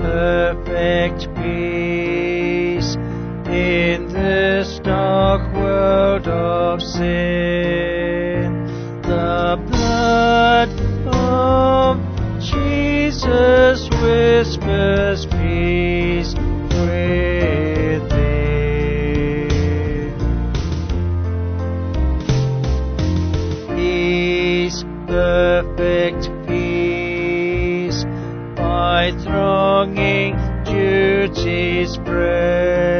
perfect peace in this dark world of sin. The blood of Jesus whispers peace within. Peace, perfect peace, by thronging duty's prayer.